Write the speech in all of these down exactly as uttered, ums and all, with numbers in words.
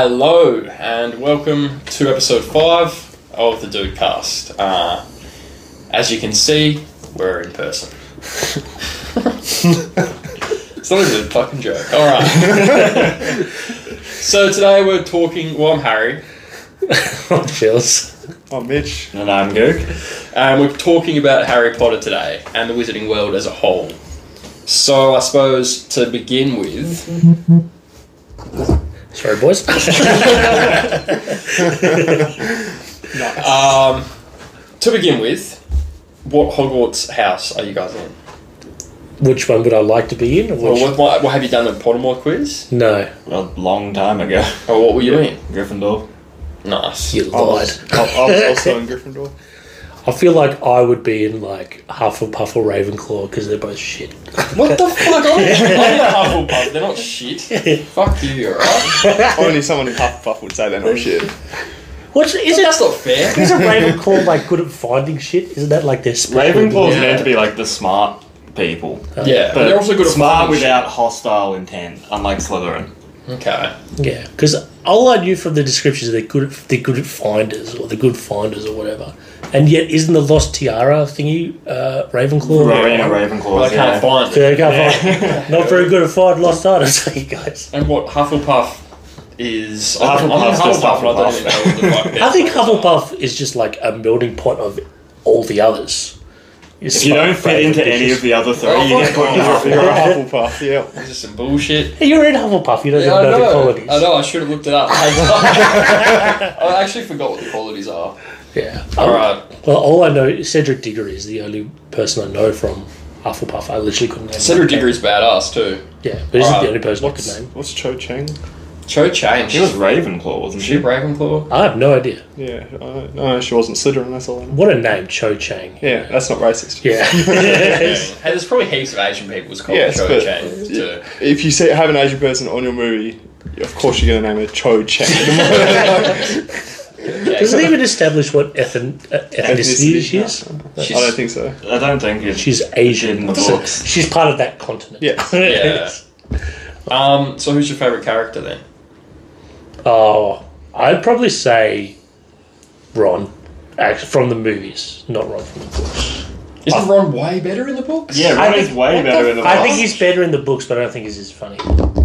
Hello and welcome to episode five of the Dude Cast. Uh, as you can see, we're in person. It's not even a fucking joke. Alright. So today we're talking, well, I'm Harry. I'm Phils. I'm Mitch. And I'm Gook. And we're talking about Harry Potter today and the wizarding world as a whole. So I suppose to begin with... Sorry, boys. Nice. um, to begin with, what Hogwarts house are you guys in? Which one would I like to be in? Or Well, which... what, what, what have you done the Pottermore quiz? No. A long time ago. Or what were you in? Gryffindor. Nice. You I lied. was, I, I was also in Gryffindor. I feel like I would be in like Hufflepuff or Ravenclaw because they're both shit. What the fuck? I'm in Hufflepuff. They're not shit. Fuck you, alright? Only someone in Hufflepuff would say they're not shit. What's is it? That's not fair. Isn't Ravenclaw like good at finding shit? Isn't that like their special? Ravenclaw's Yeah. meant to be like the smart people. Yeah, but they're also good at smart finding without hostile intent, unlike Slytherin. shit. Okay. Yeah, because all I knew from the descriptions is they're good. At, they're good at finders, or they're good finders, or whatever. And yet, isn't the Lost Tiara thingy uh, Ravenclaw? Rowena Ravenclaw. Well, they can't find So it. they can't find, not very good at finding lost items, are you guys? And what Hufflepuff is... Hufflepuff's I'm in just Hufflepuff and I don't even know what the fuck I think their names are. Hufflepuff is just like a melting pot of all the others. If you don't fit into any of the other three, Oh, you get fuck put in off. You're a Hufflepuff. Hufflepuff, yeah. This is some bullshit. Hey, you're in Hufflepuff, you don't Yeah, I even know, the know. qualities. I know, I should have looked it up. I actually forgot what the qualities are. Yeah. Alright. Well, all I know is Cedric Diggory is the only person I know from Hufflepuff. I literally couldn't name Cedric him. Diggory's badass too. Yeah, but he's Alright. the only person I What's, could name. what's Cho Chang? Cho Chang. She was Ravenclaw, wasn't she she? Ravenclaw? I have no idea. Yeah, I, no, she wasn't Slytherin, that's all I know. What a name, Cho Chang. Yeah, that's not racist. Yeah. Hey, there's probably heaps of Asian people called Yes, Cho but Chang too. if you see, have an Asian person on your movie, of course you're going to name her Cho Chang. Does it even establish what ethin- uh, ethnicity she is? I don't think so. I don't think it's She's Asian. in the So books. she's part of that continent. Yes. Yeah. Um, so who's your favourite character then? Oh, I'd probably say Ron, actually, from the movies, not Ron from the books. Isn't Ron way better in the books? Yeah, I Ron is think- way what better the in the fuck? I books. think he's better in the books, but I don't think he's as funny.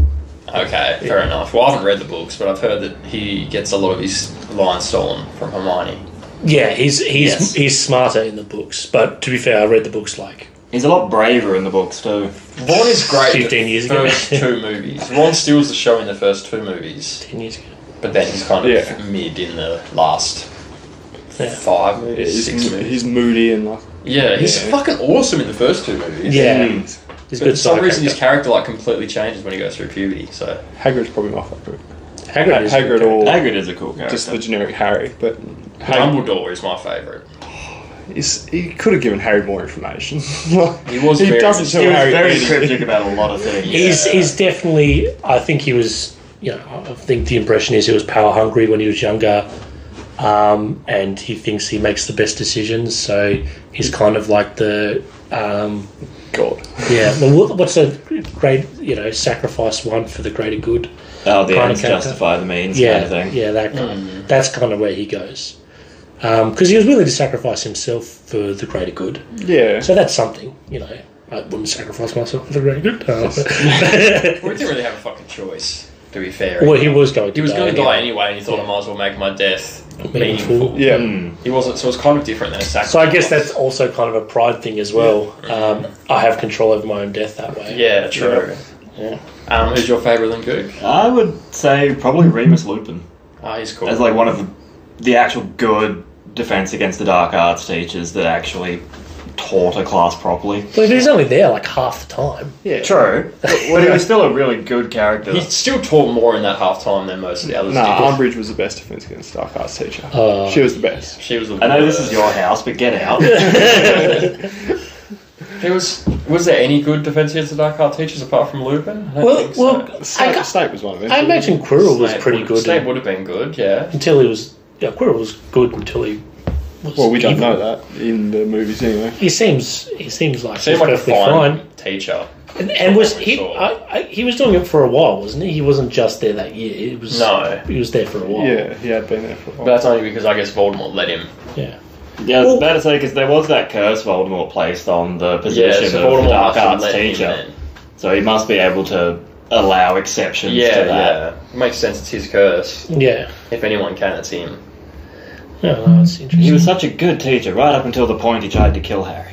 Okay, fair enough. Well, I haven't read the books, but I've heard that he gets a lot of his lines stolen from Hermione. Yeah, he's he's Yes. he's smarter in the books, but to be fair, I read the books like He's a lot braver in the books too. Ron is great in fifteen the years ago. first two movies. Ron steals the show in the first two movies, ten years ago. but then he's kind of Yeah. mid in the last Yeah. five Yeah, movies, he's, six movies. he's moody and like... Yeah, he's Yeah. fucking awesome in the first two movies. Yeah, Mm. he's a But good for some side reason, his character. character like completely changes when he goes through puberty. So Hagrid's probably my favourite. Hagrid is a Hagrid good or Hagrid is a cool character. just the generic Harry, but Hagrid, Dumbledore is my favourite. is, he could have given Harry more information. He was He very- doesn't tell he was Harry very anything. cryptic about a lot of things. He's Yeah. he's definitely. I think he was. You know, I think the impression is he was power hungry when he was younger, um, and he thinks he makes the best decisions. So he's kind of like the. Um, God. yeah, well, what- what's a great, you know, sacrifice one for the greater good? Oh, the kind of ends character. justify the means Yeah, kind of thing. yeah, that kind Mm. of, that's kind of where he goes. Because he was willing to sacrifice himself for the greater good. Yeah. So that's something, you know. I wouldn't sacrifice myself for the greater good. Uh, Well, he didn't really have a fucking choice, to be fair. well, he was going to He was die going to anyway. die anyway, and he thought I might as well make my death Meaningful. meaningful. Yeah. Mm. He wasn't, so it's kind of different than a sacrifice. So I guess that's also kind of a pride thing as well. Um, I have control over my own death that way. Yeah, true. Yeah. Um, who's your favourite then, Gook? I would say probably Remus Lupin Ah, he's cool. as like one of the, the actual good defense against the dark arts teachers that actually taught a class properly. But he's only there like half the time. Yeah. True, but he was still a really good character. He still taught more in that half time than most of the others Nah, did. Umbridge was the best defense against Dark Arts teacher. Uh, she was the best. She was the I know this worst. is your house, but get out. There was was there any good defense against the dark art teachers apart from Lupin? I don't Well, think so. well, I, Snape, got- Snape was one of them. I imagine Quirrell was Snape pretty would, good Snape would have been good, yeah. until he was. Yeah, Quirrell was good until he was. Well, we don't evil. know that in the movies anyway. He seems. He seems like Seemed he's like a perfectly fine, fine. teacher. And, and was he? Sure. I, I, he was doing it for a while, wasn't he? He wasn't just there that year. It was No. He was there for a while. Yeah, he had been there for a But while. that's only because I guess Voldemort let him. Yeah. Yeah, I was Well- about to say, because there was that curse Voldemort placed on the Yeah, position so of Voldemort the Dark must have Arts let him teacher. then. So he must be able to allow exceptions Yeah, to that. yeah. It makes sense, it's his curse. Yeah. If anyone can, it's him. Yeah, no, that's interesting. He was such a good teacher, right up until the point he tried to kill Harry.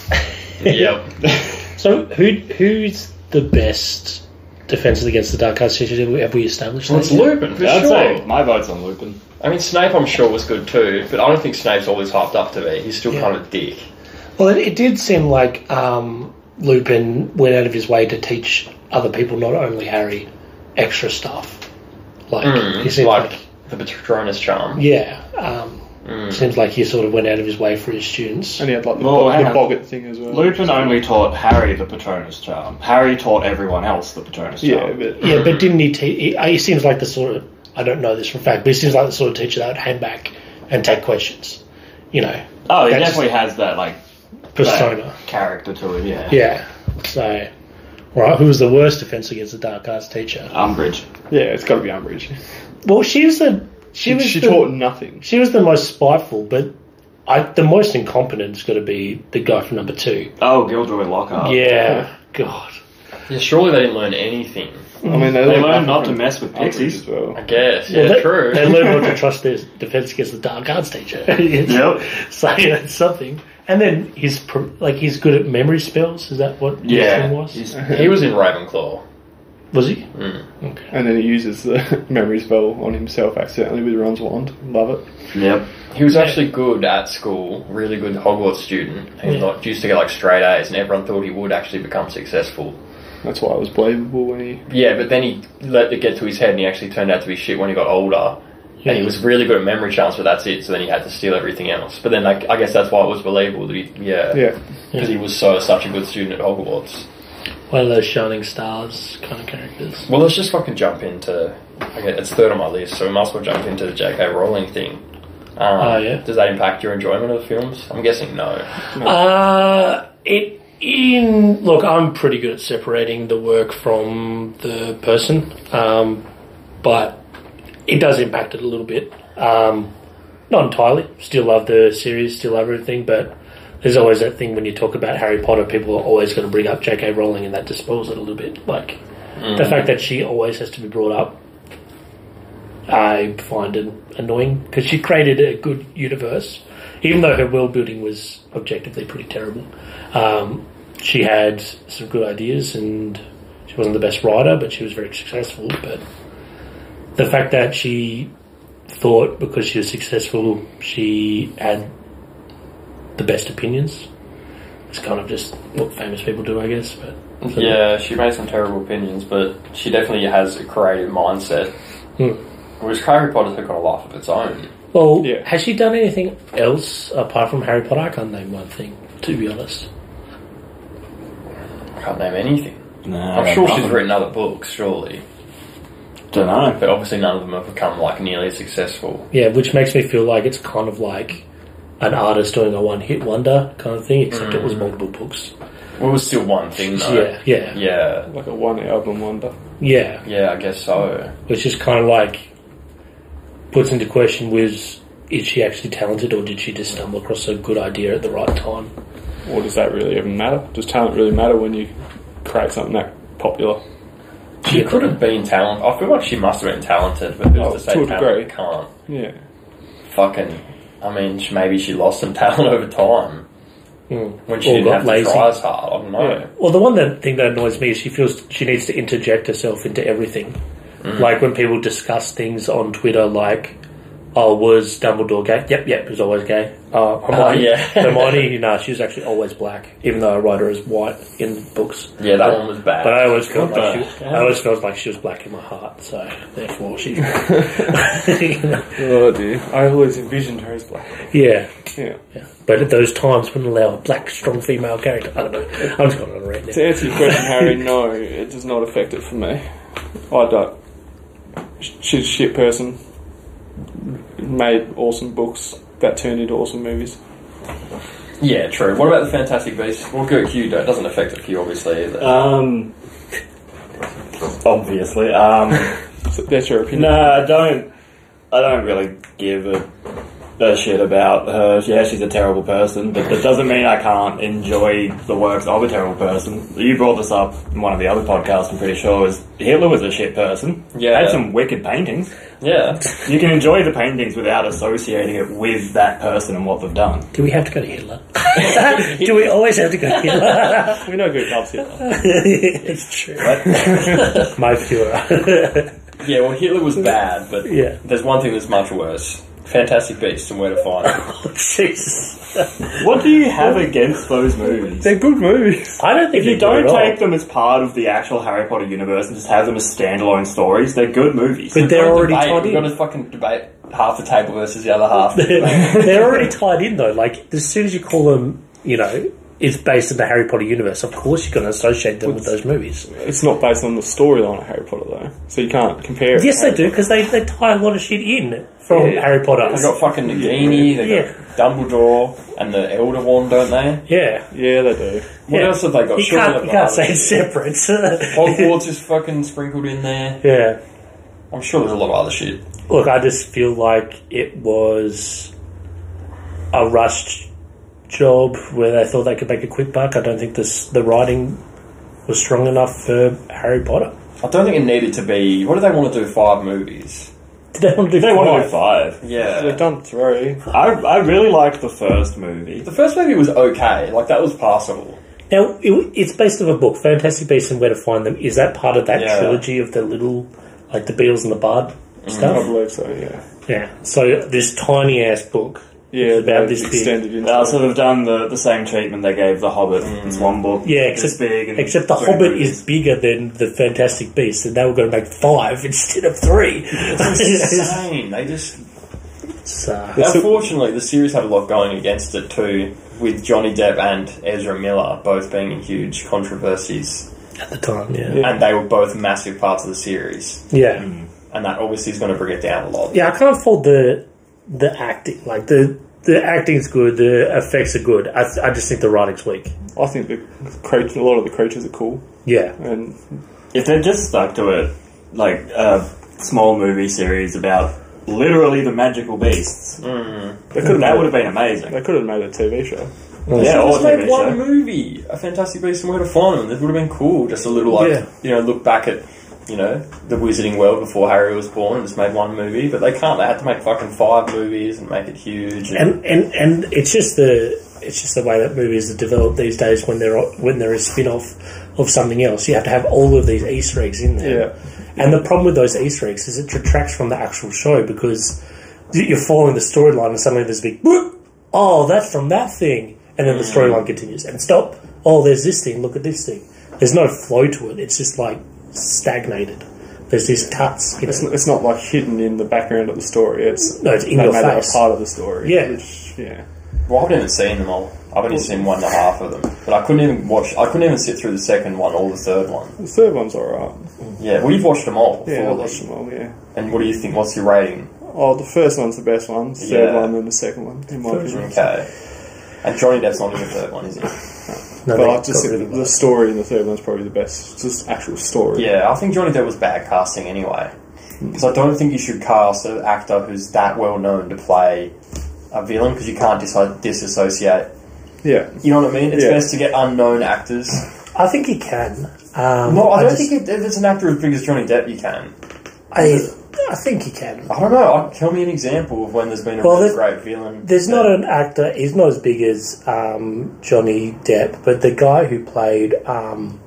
Yep. So who who's the best defenses against the Dark Arts teacher? Have we, have we established Well, that it's yet? Lupin, for I'd sure. say my vote's on Lupin. I mean, Snape I'm sure was good too, but I don't think Snape's always hyped up to be. He's still Yeah. kind of a dick. Well, it, it did seem like um, Lupin went out of his way to teach other people, not only Harry, extra stuff. Like Mm, he seemed like, like, the Patronus charm. yeah. Um, Mm. Seems like he sort of went out of his way for his students. And he had like the, Well, bo- hang the on. boggart thing as well. Lupin only taught Harry the Patronus charm. Harry taught everyone else the Patronus Yeah, charm. but Yeah, but didn't he? Te- he, he seems like the sort of I don't know this for a fact, but he seems like the sort of teacher that would hang back and take questions. You know, Oh, he That's- definitely has that, like, persona. that character to it, yeah. Yeah. So, right, who was the worst defense against the Dark Arts teacher? Umbridge. yeah, it's got to be Umbridge. Well, she was the she, She, was she the, taught nothing. she was the most spiteful, but I the most incompetent's got to be the guy from number two. Oh, Gilderoy Lockhart. Yeah, God. Yeah, surely they didn't learn anything. I mean, They learned learned not to from mess with Umbridge pixies. as well. I guess. Well, Yeah, they, true. They learned not to trust their defense against the Dark Arts teacher. Yep. So that's something. And then he's pr- like he's good at memory spells. Is that what your Yeah. thing was? He's- He was in Ravenclaw. Was he? Mm. Okay. And then he uses the memory spell on himself accidentally with Ron's wand. Love it. Yep. He was actually good at school, really good Hogwarts student. He Yeah. like, used to get like straight A's, and everyone thought he would actually become successful. That's why it was believable when he. Yeah, but then he let it get to his head, and he actually turned out to be shit when he got older. Yeah. And he was really good at memory charms, but that's it. So then he had to steal everything else. But then, like, I guess that's why it was believable that he, yeah, Yeah. because he was so such a good student at Hogwarts. One of those shining stars kind of characters. Well, let's just fucking jump into. Okay, it's third on my list, so we might as well jump into the J K Rowling thing. Um, Oh, yeah? Does that impact your enjoyment of the films? I'm guessing no. Uh, it in look, I'm pretty good at separating the work from the person, um, but it does impact it a little bit. Um, not entirely. Still love the series, still love everything, but there's always that thing when you talk about Harry Potter, people are always going to bring up J K Rowling, and that just spoils it a little bit. Like the fact that she always has to be brought up, I find it annoying because she created a good universe, even though her world building was objectively pretty terrible. Um, she had some good ideas, and she wasn't the best writer, but she was very successful. But the fact that she thought because she was successful, she had the best opinions. It's kind of just what famous people do, I guess. But Yeah, she made some terrible opinions, but she definitely has a creative mindset. Hmm. Whereas Harry Potter's got a life of its own. Well, Yeah. has she done anything else apart from Harry Potter? I can't name one thing, to be honest. I can't name anything. No, I'm sure she's written other books, surely. Don't know. But obviously none of them have become like nearly as successful. Yeah, which makes me feel like it's kind of like an artist doing a one-hit wonder kind of thing, except it was multiple books. Well, it was still one thing though. Yeah, yeah, Yeah, Like a one album wonder. yeah. yeah, I guess so. Which is kind of like puts into question: was is she actually talented, or did she just stumble across a good idea at the right time? Or does that really even matter? Does talent really matter when you create something that popular? She could have been talented. I feel like she must have been talented, but who's Oh, to say to a talent degree. can't? Yeah. Fucking, I mean, she, maybe she lost some talent over time Mm. when she Or didn't got have to lazy. try as hard. I don't know. Yeah. Well, the one that thing that annoys me is she feels she needs to interject herself into everything. Like when people discuss things on Twitter, like, "Oh, was Dumbledore gay?" Yep, yep, he was always gay. Uh, Hermione, yeah. Hermione, no, she was actually always black, even though I write her as white in books. Yeah, that But- one was bad. But I always felt What like the she, I always felt like she was black in my heart, so therefore she. Oh dear. I always envisioned her as black. yeah, Yeah. yeah. But at those times, wouldn't allow a black, strong female character. I don't know. I'm just going on a rant now. To answer your question, Harry, no, it does not affect it for me. I don't. She's a shit person. Made awesome books that turned into awesome movies. Yeah, true. What about the Fantastic Beasts? We'll go Q. It doesn't affect it for you, obviously, either. Um, obviously. Um, So that's your opinion. no, I don't. I don't really give a, a shit about her. Yeah, she's a terrible person, but that doesn't mean I can't enjoy the works of a terrible person. You brought this up in one of the other podcasts, I'm pretty sure, is Hitler was a shit person. Yeah. Had some wicked paintings. Yeah. You can enjoy the paintings without associating it with that person and what they've done. Do we have to go to Hitler? Do we always have to go to Hitler? We know who loves Hitler. It's true. My Führer. Yeah, well, Hitler was bad, but Yeah. there's one thing that's much worse. Fantastic Beasts and Where to Find Them. Oh, Jesus. What do you have against those movies? They're good movies. I don't think If you they're good don't at all. take them as part of the actual Harry Potter universe and just have them as standalone stories, they're good movies. But they're already Debate. tied We've got in. to fucking debate half the table versus the other half. They're already tied in, though. Like, as soon as you call them, you know, it's based in the Harry Potter universe, of course you're going to associate them with those movies. It's not based on the storyline of Harry Potter, though. So you can't compare it. Yes, to they do, Harry because they, they tie a lot of shit in from Yeah. Harry Potter. They've got fucking Nagini, they've Yeah. got Dumbledore, and the Elder Wand, don't they? Yeah. Potter. Yeah, they do. What Yeah. else have they got? You Surely can't, they've you got can't other say it's shit. separate. Hogwarts is fucking sprinkled in there. Yeah. I'm sure there's a lot of other shit. Look, I just feel like it was a rushed job where they thought they could make a quick buck. I don't think this the writing was strong enough for Harry Potter. I don't think it needed to be... What do they want to do? Five movies? Did they want to do They want to do five? five. Yeah. They've done three. I, I really liked the first movie. The first movie was okay. Like, that was passable. Now, it, it's based on a book, Fantastic Beasts and Where to Find Them. Is that part of that Yeah. trilogy of the little, like the Beatles and the Bard I stuff? believe so, yeah. Yeah. So this tiny-ass book Yeah, about they've this big. extended into They also have done the, the same treatment they gave The Hobbit. It's one book. Yeah, this except, big. And except the three Hobbit movies. is bigger than the Fantastic Beasts, and they were going to make five instead of three. It's insane. They just... So, Unfortunately, the series had a lot going against it too, with Johnny Depp and Ezra Miller both being in huge controversies, at the time, yeah. Yeah. and they were both massive parts of the series, Yeah. and that obviously is going to bring it down a lot. Yeah, I can't fault the the acting. Like, the the acting's good, the effects are good. I, I just think the writing's weak. I think the creature, a lot of the creatures are cool. Yeah. And If they'd just stuck to it, like a small movie series about literally the magical beasts, they could have that would made, have been amazing. they could have made a T V show. Yeah, or Just a T make V one show. movie, A Fantastic Beasts and Where to Find Them. That would have been cool. Just a little, like, Yeah. you know, look back at, you know, the Wizarding World before Harry was born and just made one movie. But they can't. They had to make fucking five movies and make it huge. And And, and and it's just the it's just the way that movies are developed these days. When they're when they're a spin off of something else, you have to have all of these Easter eggs in there. Yeah. And the problem with those Easter eggs is it detracts from the actual show because you're following the storyline and suddenly there's a big whoop, oh, that's from that thing, and then the storyline continues and stop. Oh, there's this thing. Look at this thing. There's no flow to it. It's just like stagnated. There's these cuts. You It's, know. it's not like hidden in the background of the story. It's No, it's in they your made it face. a part of the story. Yeah. Which, yeah. well, I haven't even seen them all. I've only seen one and a half of them. But I couldn't even watch. I couldn't even sit through the second one or the third one. The third one's alright. Yeah, well, you've watched them all. Yeah, I fully. watched them all, yeah. And what do you think? What's your rating? Oh, the first one's the best one. The third Yeah. one, then the second one, in my opinion. Okay. And Johnny Depp's not in the third one, is he? No, But they I just got think rid of the that. story in the third one's probably the best. It's just actual story. Yeah, I think Johnny Depp was bad casting anyway. Because I don't think you should cast an actor who's that well known to play a villain because you can't dis- disassociate. Yeah. You know what I mean? It's Yeah. best to get unknown actors. I think he can. Um, No, I don't just- think it, if it's an actor as big as Johnny Depp, you can. I, I think he can. I don't know. I- Tell me an example of when there's been a Well, really there's- great villain. There's that- not an actor. He's not as big as um, Johnny Depp, but the guy who played. Um,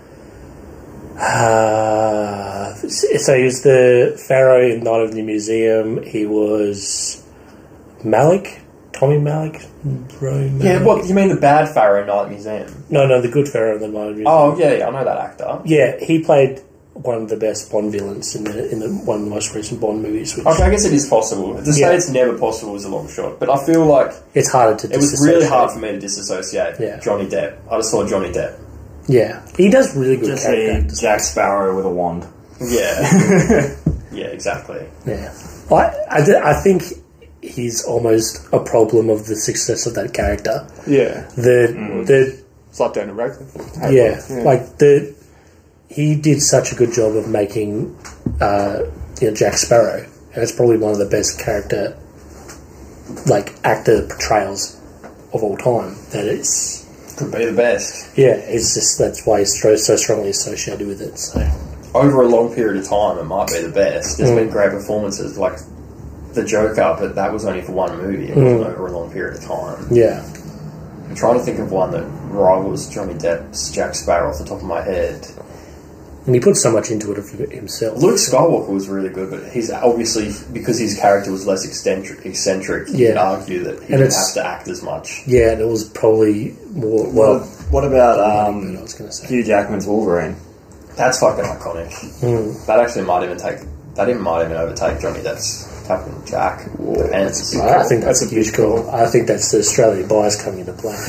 uh, so he was the Pharaoh in Night of the Museum. He was Malik, Tommy Malik, Roy Malik. Yeah, what? You mean the bad Pharaoh Night Museum? No, no, the good Pharaoh in the Night of the Museum. Oh, yeah, yeah, I know that actor. Yeah, he played one of the best Bond villains in the in the one of the most recent Bond movies. Which Okay, I guess it is possible. To say Yeah. it's never possible is a long shot, but I feel like it's harder to. it was really disassociate. hard for me to disassociate Yeah. Johnny Depp. I just saw Johnny Depp. Yeah, he does really good Just character see actors. Jack Sparrow with a wand. Yeah. Yeah, exactly. Yeah, I, I, d- I think he's almost a problem of the success of that character. Yeah. The the It's like Daniel Radcliffe. yeah, yeah. like the he did such a good job of making uh, you know, Jack Sparrow, and it's probably one of the best character like actor portrayals of all time. That it's Could be the best. yeah, it's just that's why he's so, so strongly associated with it. So Over a long period of time, it might be the best. There's been great performances, like the Joker, but that was only for one movie. It wasn't over a long period of time. yeah, I'm trying to think of one that rivals Johnny Depp's Jack Sparrow off the top of my head. and he put so much into it of himself. Luke Skywalker was really good, but he's obviously, because his character was less eccentric, eccentric you Yeah. could argue that he And didn't it's- have to act as much. Yeah, and it was probably more What, well. what about I um, was going to say. Hugh Jackman's Wolverine? That's fucking iconic. Mm. That actually might even take, that even might even overtake Johnny Depp's Captain Jack. Depends. I think that's, That's a a huge call. I think that's the Australian bias coming into play.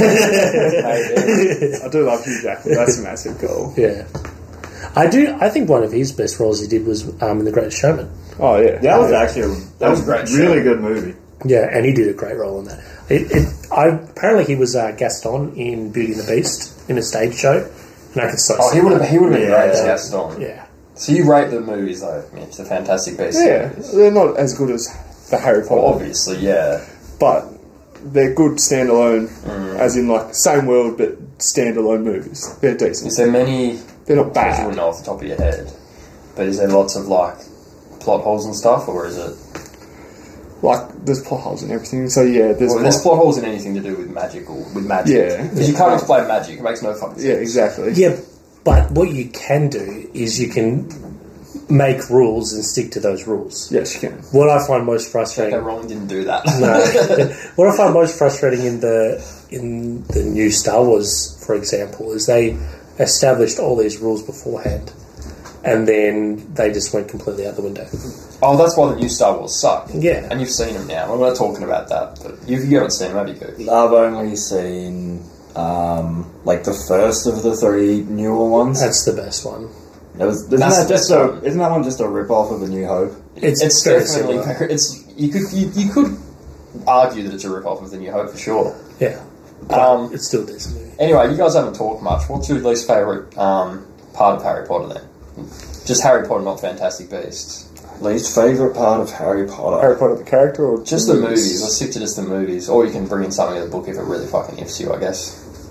I do love Hugh Jackman. That's a massive goal. Yeah, I do. I think one of his best roles he did was um, in The Greatest Showman. Oh, yeah. That was actually a, that was was a great a really show. good movie. Yeah, and he did a great role in that. It, it, I, apparently, he was uh, Gaston in Beauty and the Beast in a stage show, and I could so. Oh, he would have, he would have been Yeah. great as Gaston. Yeah, So you rate the movies though, Mitch, the Fantastic Beasts Yeah, series? they're not as good as the Harry Potter, Well, obviously, yeah. but they're good standalone, Mm. as in like same world but standalone movies. They're decent. Is there many, They're not you bad. wouldn't know off the top of your head, but is there lots of like plot holes and stuff, or is it? Like there's plot holes and everything. So yeah, there's Well, there's plot- plot holes in anything to do with magical, with magic. Yeah. Because you can't explain magic, it makes no fucking sense. yeah, exactly. yeah. But what you can do is you can make rules and stick to those rules. Yes, you can. What I find most J K frustrating. Rowling didn't do that. No. What I find most frustrating in the in the new Star Wars, for example, is they established all these rules beforehand, and then they just went completely out the window. Oh, that's why the new Star Wars suck. Yeah. And you've seen them now. We're not talking about that, but you, you haven't seen them, have you, Goose? I've only seen um, like the first of the three newer ones. That's the best one. It was, isn't That's that the just best a one. isn't that one just a rip off of A New Hope? It's, It's very definitely similar. very, it's you could you, you could argue that it's a rip off of The New Hope for sure. Yeah. Um, It's still a decent movie. Anyway, you guys haven't talked much. What's your least favourite um, part of Harry Potter then? Just Harry Potter, not Fantastic Beasts. Least favorite part of Harry Potter. Harry Potter the character or Just the movies. Let's stick to just the movies, or you can bring in something in the book if it really fucking ifs you, I guess.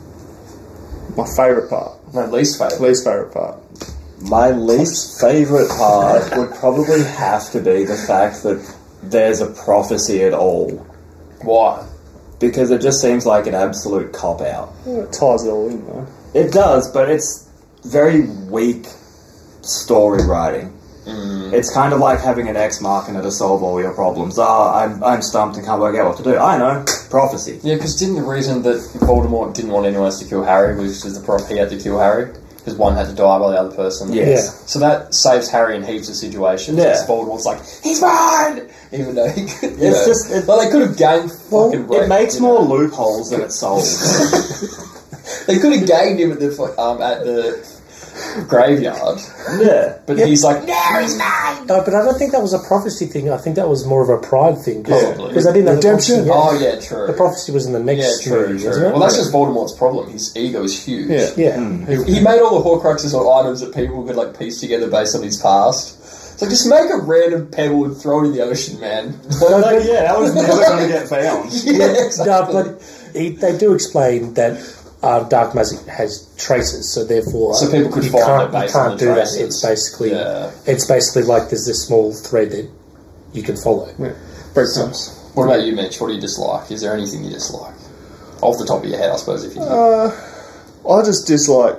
My favourite part, No, least favourite. least favourite part. My least favorite part would probably have to be the fact that there's a prophecy at all, Why? because it just seems like an absolute cop out. Yeah, it ties it all in though. It does, but it's very weak story writing. Mm. It's kind of like having an X marking to solve all your problems. Ah, I'm, I'm stumped and can't work out what to do. I know. Prophecy. Yeah, because didn't the reason that Voldemort didn't want anyone else to kill Harry was because the prop he had to kill Harry? Because one had to die while the other person... Yes. So that saves Harry in heaps of situations. Yeah. Because Voldemort's like, he's mine! Even though he could... You It's know, just- it- well, they could have gained Well, fucking... it rape, makes you more know. loopholes than it solves. They could have gained him at the fu- um, at the graveyard. Yeah. But Yeah. he's like, no, he's mine! No, but I don't think that was a prophecy thing. I think that was more of a pride thing. Probably. Because I didn't know the Redemption. prophecy- yeah. Oh, yeah, true. The prophecy was in the Yeah, next true, movie, true. wasn't it? Well, that's just Voldemort's problem. His ego is huge. Yeah. Yeah. He, he made all the Horcruxes or items that people could like piece together based on his past. So just make a random pebble and throw it in the ocean, man. No, Like, but- yeah, that was never going to get found. yeah, exactly. No, but he, they do explain that uh, dark magic has traces, so therefore So people could you find can't, it you based can't on the do traces. that. It's basically Yeah. it's basically like there's this small thread that you can follow. Yeah. Breaks sense. What about you, Mitch? What do you dislike? Is there anything you dislike? Off the top of your head, I suppose, if you do. Uh, I just dislike.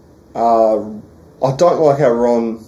Uh, I don't like how Ron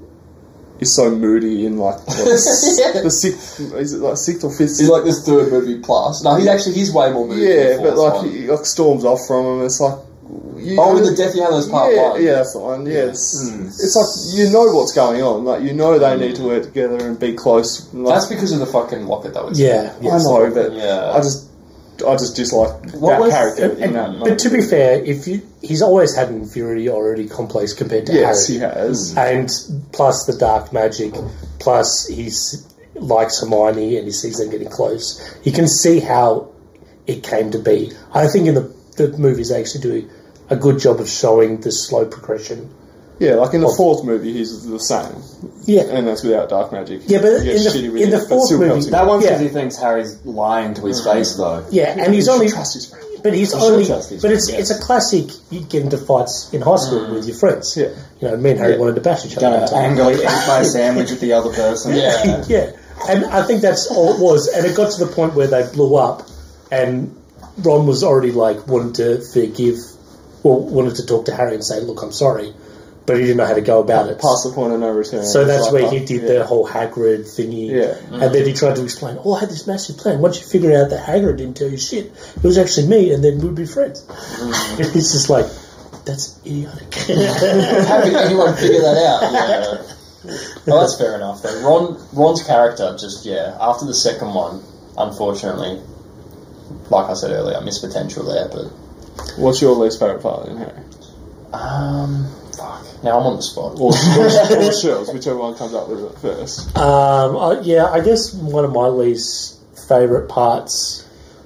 is so moody in like what, Yeah. the sixth. Is it like sixth or fifth? He's like this third movie plus. No, he's actually, he's way more movie. yeah, than the but fourth like one. he like storms off from him. It's like. You, Oh, with the Deathly Hallows Part yeah, one. Yeah, that's the one. Yeah, it's, Mm. it's like you know what's going on. Like you know they need to work together and be close. Like, That's because of the fucking locket, though. Isn't Yeah, it? yeah. I know, but Yeah. I just, I just dislike What that was- character. And- in and- that but to be fair, if you, he's always had an inferiority complex compared to yes, Harry. he has. And plus the dark magic, plus he's likes Hermione and he sees them getting close. You can see how it came to be. I think in the, the movies they actually do a good job of showing the slow progression. Yeah, like in the fourth movie, he's the same. Yeah. And that's without dark magic. Yeah, but He gets in the- shitty with in it, the but fourth still movie- helps him. That one's because Yeah. he thinks Harry's lying to his face, though. Yeah, and he's He only... should trust his friend. But he's You should only... trust his But it's friend, it's a classic, you get into fights in high school with your friends. Yeah. You know, me and Harry Yeah. wanted to bash each other. Gonna all the time. angrily eat my sandwich with the other person. Yeah. Yeah, and I think that's all it was. And it got to the point where they blew up, and Ron was already like wanted to forgive, or wanted to talk to Harry and say, "Look, I'm sorry," but he didn't know how to go about it. Past the point of no return. So that's Like, where uh, he did yeah. the whole Hagrid thingy. Yeah. And then he tried to explain, oh, I had this massive plan. Once you figure out that Hagrid didn't tell you shit, it was actually me, and then we'd be friends. Mm. It's just like, that's idiotic. How did anyone figure that out? Yeah. Well, that's fair enough. Then Ron, Ron's character, just yeah, after the second one, unfortunately, like I said earlier, missed potential there. But What's your least favourite part in Harry? um, fuck. Now I'm on the spot. Or, or, or Shirls, whichever one comes up with it first. Um, I, yeah, I guess one of my least favourite parts.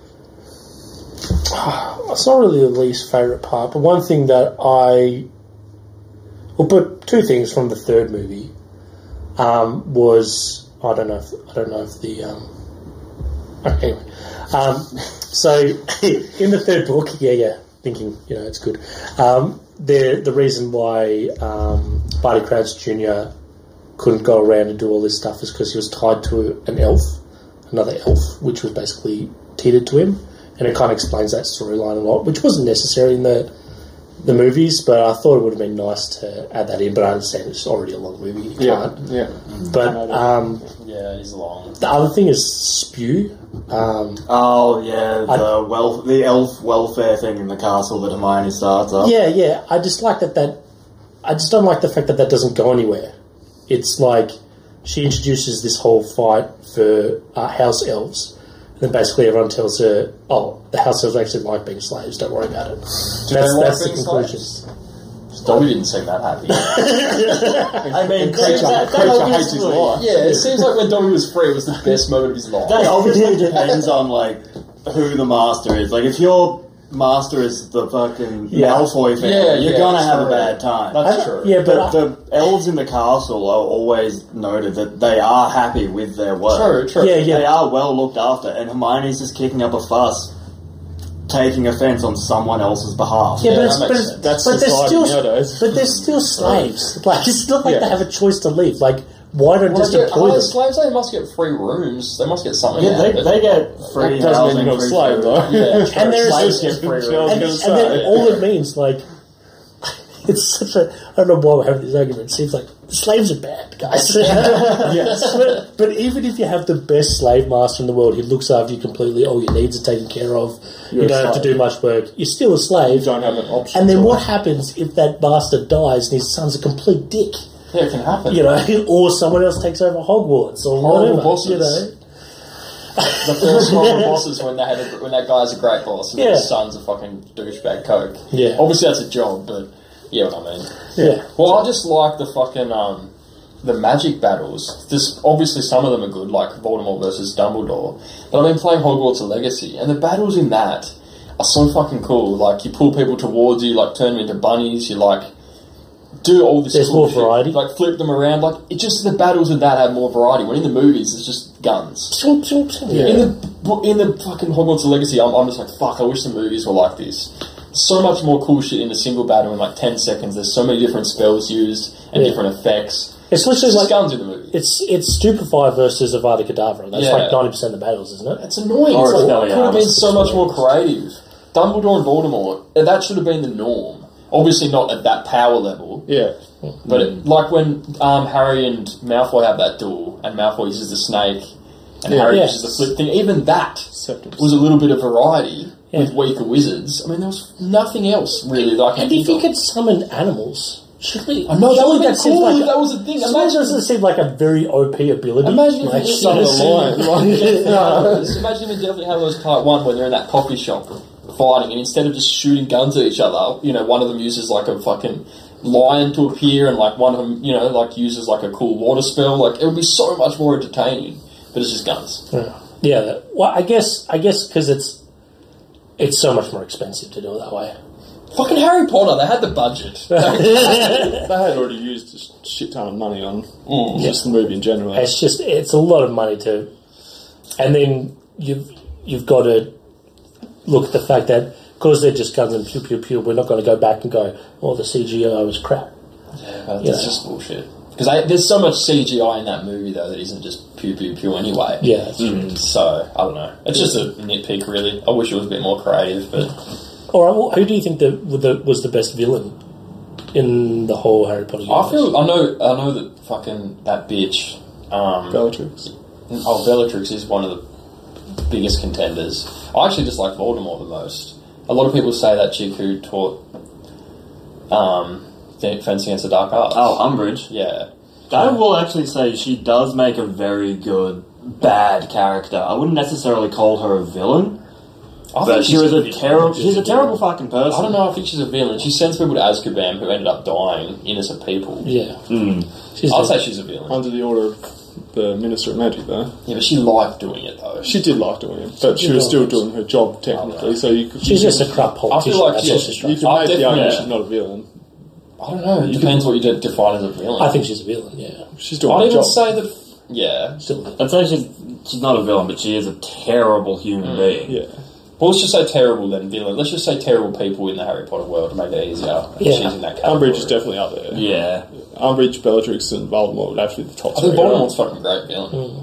It's not really the least favourite part, but one thing that I, well, but two things from the third movie um, was I don't know if I don't know if the um, anyway. Um, so in the third book, yeah, yeah, thinking you know it's good. Um, the the reason why um, Barty Crouch Junior couldn't go around and do all this stuff is because he was tied to an elf, another elf, which was basically tethered to him, and it kind of explains that storyline a lot, which wasn't necessary in the the movies, but I thought it would have been nice to add that in. But I understand it's already a long movie, you Yeah, can't. yeah. But um, Yeah, it is long. the other thing is Spew. Um, Oh yeah, the I- well, the elf welfare thing in the castle that Hermione starts up. Yeah, yeah. I just like that. That I just don't like the fact that that doesn't go anywhere. It's like she introduces this whole fight for uh, house elves, and then basically everyone tells her, "Oh, the house elves actually like being slaves. Don't worry about it." Do that's they like that's the being conclusion. slaves? Dobby didn't seem that happy. I mean, Creature, that- that Creature hates his obviously- life. Yeah, it seems like when Dobby was free, it was the best moment of his life. That obviously depends on like who the master is. Like if your master is the fucking Yeah. Malfoy family, Yeah, you're yeah, gonna have true. a bad time. That's I- true. Yeah, but I- the, the elves in the castle are always noted that they are happy with their work. True, true. yeah, yeah. They are well looked after, and Hermione's just kicking up a fuss, taking offence on someone else's behalf. Yeah, Yeah, but, it's, that but, makes it's, sense. That's but they're society still, nowadays. but they're still slaves. Like it's not like Yeah. they have a choice to leave. Like why don't Well, just they get, employ oh, them? slaves, they must get free rooms. They must get something Yeah, out they, of it. they get free That doesn't housing, mean you're a free slave, food. though. Yeah, And there's Slaves get free Sure. room. and, gonna and say, then yeah. all it means, like, it's such a. I don't know why we're having this argument. It seems like slaves are bad, guys. Yes. but, but even if you have the best slave master in the world, he looks after you completely, all your needs are taken care of, You're you a don't have to slave. do much work, you're still a slave. You don't have an option. And then to- what happens if that master dies and his son's a complete dick? Yeah, it can happen. You know, or someone else takes over Hogwarts or Horrible whatever. bosses. You know, The first horrible bosses when they had a, when that guy's a great boss and Yeah. his son's a fucking douchebag coke. Yeah. Obviously that's a job, but yeah, what I mean. yeah. Well, I just like the fucking um, the magic battles. Just obviously some of them are good, like Voldemort versus Dumbledore. But I've been playing Hogwarts Legacy, and the battles in that are so fucking cool. Like you pull people towards you, like turn them into bunnies. You like do all this. There's cool more shit, variety. Like flip them around. Like it just the battles in that have more variety. When in the movies, it's just guns. Swoop, swoop, swoop. Yeah. In the in the fucking Hogwarts Legacy, I'm, I'm just like, fuck, I wish the movies were like this. So much more cool shit in a single battle in like ten seconds. There's so many different spells used and Yeah. different effects. It's It's literally just like guns in the movie. it's it's Stupefy versus Avada Kedavra. That's Yeah. like ninety percent of the battles, isn't it? It's annoying. Or It's like, Expelliarmus. it could have been so much more creative. Dumbledore and Voldemort, uh, that should have been the norm. Obviously not at that power level, Yeah. but it, like when um, Harry and Malfoy have that duel, and Malfoy uses the snake, and Yeah. Harry Yeah. uses the flip thing, even that Septums. was a little bit of variety Yeah. with weaker wizards. I mean, there was nothing else really that I can And if think you of. could summon animals, surely I know, that surely would be seems cool like if a- that was the thing. surely Imagine- doesn't seem like a very O P ability. Imagine like, if you Son of the lion. No, just imagine if Deathly Hallows Part One when they're in that coffee shop fighting, and instead of just shooting guns at each other, you know, one of them uses like a fucking lion to appear, and like one of them, you know, like uses like a cool water spell. Like it would be so much more entertaining. but it's just guns. Yeah. Yeah. that- Well, I guess I guess because it's it's so much more expensive to do it that way. Fucking Harry Potter, they had the budget. They had already used a shit ton of money on Mm. just the movie in general. It's just it's a lot of money to, and then you've you've got to look at the fact that because they're just guns and pew pew pew, we're not going to go back and go, oh, the C G I was crap. Yeah, that's Yeah. just bullshit. Because there's so much C G I in that movie, though, that isn't just pew pew pew anyway. Yeah, that's true. Mm, so, I don't know. It's just a nitpick, really. I wish it was a bit more creative, but... All right, well, who do you think the, the was the best villain in the whole Harry Potter universe? I feel... I know I know that fucking... That bitch... Um, Bellatrix. Oh, Bellatrix is one of the biggest contenders. I actually just like Voldemort the most. A lot of people say that chick who taught... Um... Defense Against the Dark Arts. Oh, Umbridge. Yeah. I will actually say she does make a very good bad character. I wouldn't necessarily call her a villain, I but think she she's was a villain. terrible. She's a terrible fucking person. I don't know. I think she's a villain. She sends people to Azkaban who ended up dying, innocent people. Yeah, Mm. she's I'd a- say she's a villain. Under the order of the Minister of Magic, though. Yeah, but she liked doing it, though. She did like doing it, but she was still doing her job technically, so you could... she's just a corrupt politician. I feel like that's she- all she's trying You to can I've make the argument definitely- she's not a villain. I don't know. It depends what you de- define as a villain. I think she's a villain, yeah. She's doing I'd her even job. say that... Yeah. Still, I'd say she's she's not a villain, but she is a terrible human being. Yeah. Well, let's just say terrible then, villain. Let's just say terrible people in the Harry Potter world to make it easier. Yeah. She's in that category. Umbridge is definitely up there. Yeah. Umbridge, Bellatrix, and Voldemort would have to be the top I think three. right? Voldemort's fucking great villain.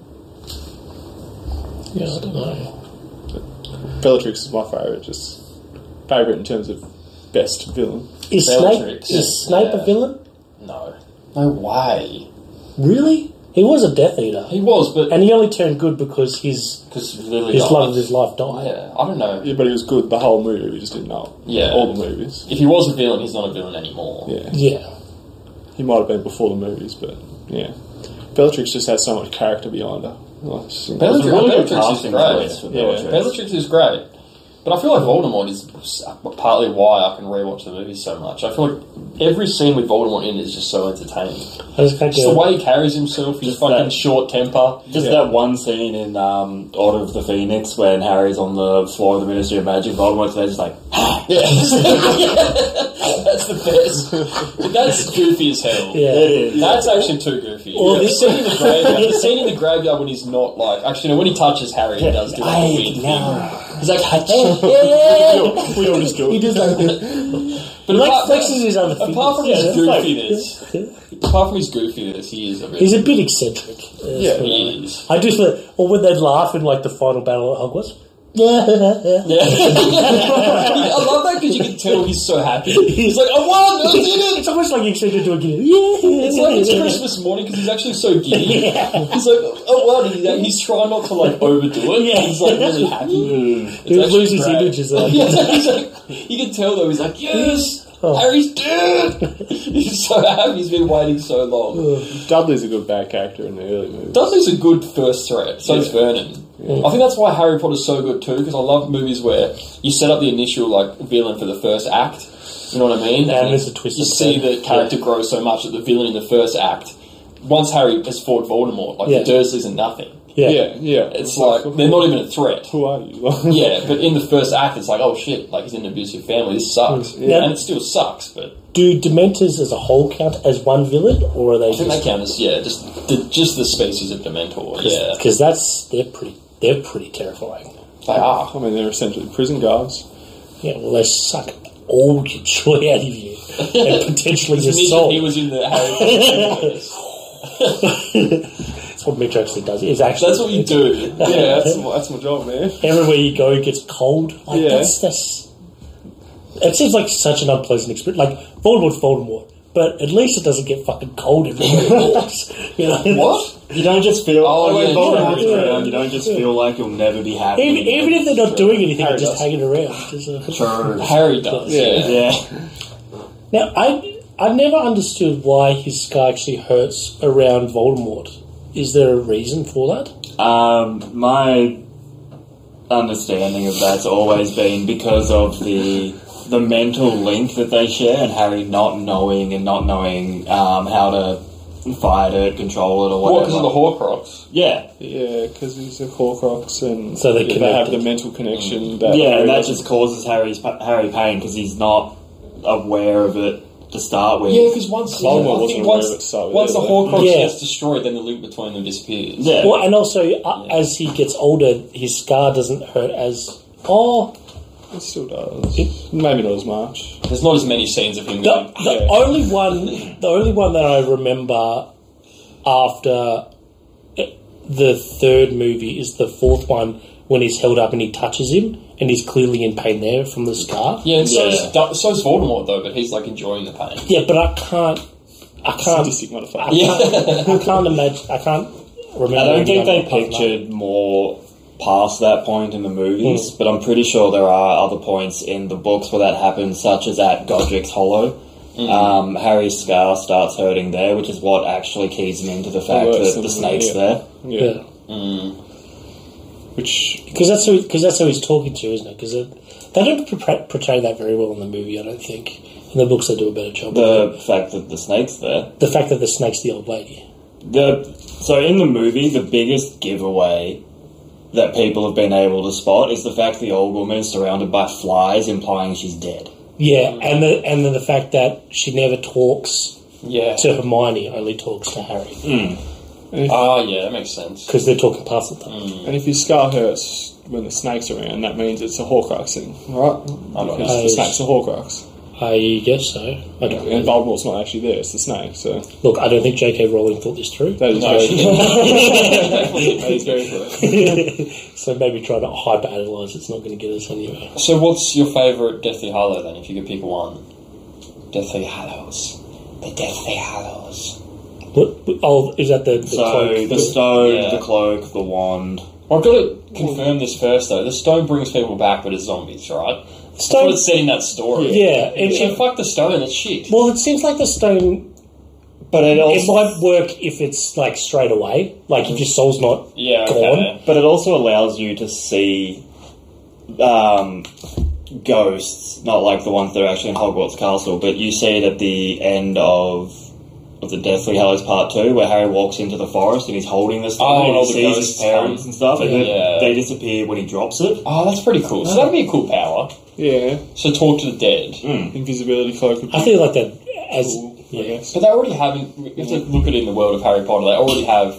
yeah, I don't know. Bellatrix is my favourite, just favourite in terms of best villain. Is Bellatrix, Snape is Snape yeah. a villain? No. No way. Really? He was a Death Eater, He was, but... and he only turned good because his Because Lily his died. love of his life died. Yeah, I don't know. Yeah, but he was good the whole movie, we just didn't know it. Yeah. All the movies. If he was a villain, he's not a villain anymore. Yeah. Yeah, He might have been before the movies, but yeah. Bellatrix just has so much character behind her. Like, she's- Bellatrix, Really good Bellatrix is casting great. choice for Yeah. Bellatrix. Bellatrix is great. But I feel like Voldemort is partly why I can rewatch the movies so much. I feel like every scene with Voldemort in is just so entertaining. I just can't Just get the way he carries himself, his Just fucking that- short temper. Just Yeah. that one scene in um, Order of the Phoenix when Harry's on the floor of the Ministry of Magic, Voldemort's there just like, Yeah. That's the best. That's goofy as hell. Yeah. it is. That's actually too goofy. Well, the this- scene in the graveyard, the scene in the graveyard when he's not like actually no, when he touches Harry, he does do like a weird thing. He's like, hey, we all just do He it. does like but like apart, flexes his other fingers. apart from Yeah, his that's like- goofiness, apart from his goofiness, he is a He's really a bit eccentric. Uh, Yeah, so- he is. I just like, or when they'd laugh in like the final battle at Hogwarts. Yeah, Yeah. I love that because you can tell he's so happy. He's like, I won! I did it! It's almost like excited to again. Yeah, It's like it's Christmas morning because he's actually so giddy. He's like, oh wow, he's, he's trying not to like overdo it. Yeah. He's like really happy. It's He actually loses great. images. Like, Yeah, he's like, you can tell though, he's like, yes! Oh. Harry's dead! He's so happy, he's been waiting so long. Dudley's a good bad character in the early movies. Dudley's a good first threat, so is Yeah. Vernon. I think that's why Harry Potter's so good too, because I love movies where you set up the initial like villain for the first act. You know what I mean? And there's a twist You at the see end. the character grow so much that the villain in the first act, once Harry has fought Voldemort, like Yeah. the Dursleys are nothing. yeah. Yeah, yeah. It's like they're not even a threat. Who are you? Yeah, but in the first act, it's like, oh shit, like he's in an abusive family. This sucks, Yeah. and it still sucks. But Do Dementors as a whole count as one villain, or are they I think they just count as yeah, just the just the species of Dementor. Yeah, because that's they're pretty they're pretty terrifying. they are. I mean, they're essentially prison guards. Yeah, well they suck all your joy out of you and potentially your It's an soul. He was in the Harry Potter universe. That's what Mitch actually does. It's actually That's what you do. Yeah, that's my, that's my job, man. everywhere you go, it gets cold. Like, Yeah. that's, that's, it seems like such an unpleasant experience. Like, Voldemort's Voldemort, but at least it doesn't get fucking cold everywhere it walks. You know? What? You don't just feel. Oh, when yeah, Voldemort's yeah. around, you don't just feel like you'll never be happy. Even, even if they're not doing anything, Harry they're just does. hanging around. Just, uh, True. Harry does. Yeah. Yeah. Yeah. Now, I I never understood why his scar actually hurts around Voldemort. Is there a reason for that? Um, my understanding of that's always been because of the the mental link that they share, and Harry not knowing and not knowing um, how to fight it, control it, or What, whatever. because of the Horcrux? Yeah, Yeah, because he's a Horcrux, and So they yeah, they have connected. the mental connection. That yeah, Harry and that doesn't- just causes Harry's Harry pain because he's not aware of it to start with. Yeah, because once, Voldemort I wasn't think aware once, of it to start with once the either. Horcrux Yeah. gets destroyed, then the link between them disappears. Yeah. Well, and also uh, as he gets older, his scar doesn't hurt as. Oh, It still does. Maybe not as much. There's not as many scenes of him the, going, the Yeah. only one, the only one that I remember after the third movie is the fourth one when he's held up and he touches him and he's clearly in pain there from the scar. yeah, and Yeah. so's, Du- so's Voldemort, though, but he's, like, enjoying the pain. Yeah, but I can't. I can't. Sadistic motherfucker. I can't, I can't imagine. I can't remember. I don't think anyone they apart from that. pictured more past that point in the movies, but I'm pretty sure there are other points in the books where that happens, such as at Godric's Hollow. Um, Harry's scar starts hurting there, which is what actually keys him into the fact works that in the the- snake's yeah. there. Yeah. Yeah. Which Because that's who, because that's who he's talking to, isn't it? Because they don't portray, portray that very well in the movie. I don't think in the books they do a better job. The fact that the snake's there. the fact that the snake's the old lady. The so in the movie, the biggest giveaway that people have been able to spot is the fact the old woman is surrounded by flies, implying she's dead. Yeah, and the and then the fact that she never talks Yeah. to Hermione, only talks to Harry Ah, yeah, that makes sense. because they're talking past the time. and if your scar hurts when the snake's around, that means it's a Horcrux thing, right? I don't Because know. the snake's a Horcrux, I guess so. I don't and know. Voldemort's not actually there; it's the snake. So Look, I don't think J K. Rowling thought this through. that is No, very she true. That is very true. So maybe trying to hyper analyse it's not going to get us anywhere. So what's your favourite Deathly Hallow, then, if you could pick one? Deathly Hallows. The Deathly Hallows. What, oh, is that the, the So cloak? the stone, Yeah. the cloak, the wand. Well, I've got to confirm this first, though. The stone brings people back, but as zombies, right? That's Stone- what it said in that story. Yeah, it's So fuck the stone, it's shit. well, it seems like the stone. But it It also, might work if it's like straight away, like if your soul's not Yeah, gone. okay. but it also allows you to see um, ghosts, not like the ones that are actually in Hogwarts Castle, but you see it at the end of of the Deathly Hallows Part Two, where Harry walks into the forest and he's holding the stone Oh, and and all he the sees ghosts his parents come. and stuff, and then Yeah. they disappear when he drops it. Oh, that's pretty cool. So that'd be a cool power. Yeah, So talk to the dead. invisibility cloak would be I feel like that as cool, I yeah. guess. But they already have, if you look at it in the world of Harry Potter, they already have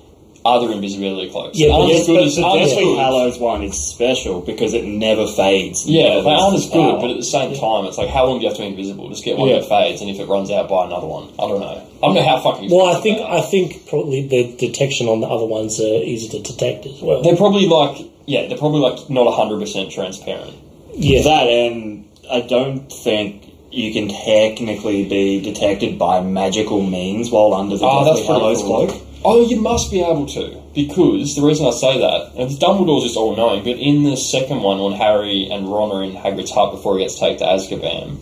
other invisibility cloaks. Yeah, They but aren't yes, as good But as the aren't as Deathly good. Hallows one is special because it never fades. Yeah, Never they aren't as loses good, power. but at the same time, it's like, how long do you have to be invisible? Just get one Yeah. that fades, and if it runs out, buy another one. I don't know. I don't know how fucking. Well, I expensive think they I are. think probably the detection on the other ones are easy to detect as well. They're probably like, yeah, they're probably like not one hundred percent transparent. Yeah, That, and I don't think you can technically be detected by magical means while under the Oh, that's Deathly pretty Hallows cool. cloak. Oh, you must be able to, because the reason I say that, and Dumbledore's just all knowing, but in the second one, when Harry and Ron are in Hagrid's hut before he gets taken to Azkaban,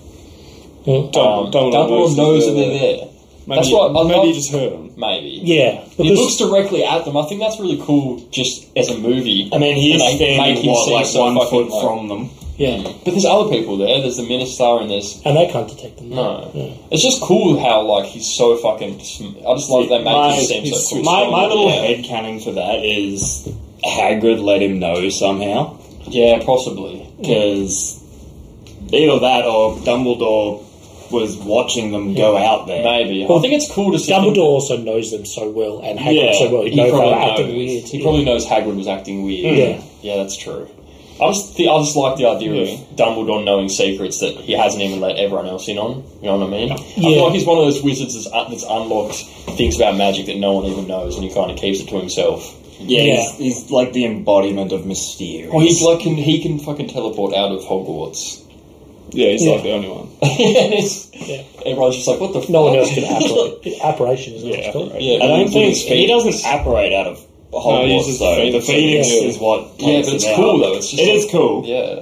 Mm. um, Dumbledore Dumbledore knows knows that that they're they're there. Maybe, That's what I maybe love- you just heard them. Maybe. yeah. He Because looks directly at them. I think that's really cool, just as a movie. I mean, he's And they make standing, him what, seem like so one fucking, foot like- from them. yeah, But there's other people there. There's the Minister and there's and they can't detect them. no. Yeah. It's just cool how like he's so fucking. Sm- I just love they make My, him seem so his- cool. my, my little yeah. headcanon for that is Hagrid let him know somehow. Yeah, possibly. Because either that or Dumbledore was watching them go out there. Maybe. Well, I think it's cool to see. Dumbledore him- also knows them so well, and Hagrid Yeah, so well. He, He knows they probably were knows. acting weird. He yeah. probably knows Hagrid was acting weird. Yeah. Yeah, that's true. I just, th- I just like the idea Yeah. of Dumbledore knowing secrets that he hasn't even let everyone else in on. You know what I mean? I Yeah. feel like he's one of those wizards that's, un- that's unlocked things about magic that no one even knows, and he kind of keeps it to himself. Yeah, Yeah. He's, he's like the embodiment of mysterious. Well, he's like, can, he can fucking teleport out of Hogwarts. Yeah, he's Yeah. like the only one. And it's- Yeah. Everyone's just like, what the fuck? No one else can apparate. Apparition is what it's called. Yeah, I but don't he think didn't he speak. doesn't apparate out of Hogwarts, he uses the though. The Phoenix. Phoenix Yeah. is what Yeah, takes but it's him cool out. though. It's just It like- is cool. Yeah.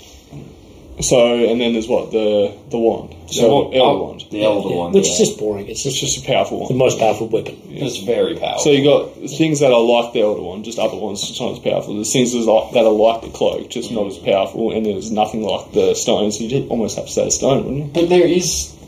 So, and then there's what the the wand, So the what- elder oh, wand. The elder one. Which yeah. is just boring. It's It's just just a powerful the one. most powerful weapon. It's very powerful. So you got things that are like the elder one, just other ones just not as powerful. There's things that are that are like the cloak, just not as powerful, and there's nothing like the stones. You would almost have to say stone, wouldn't you? But there is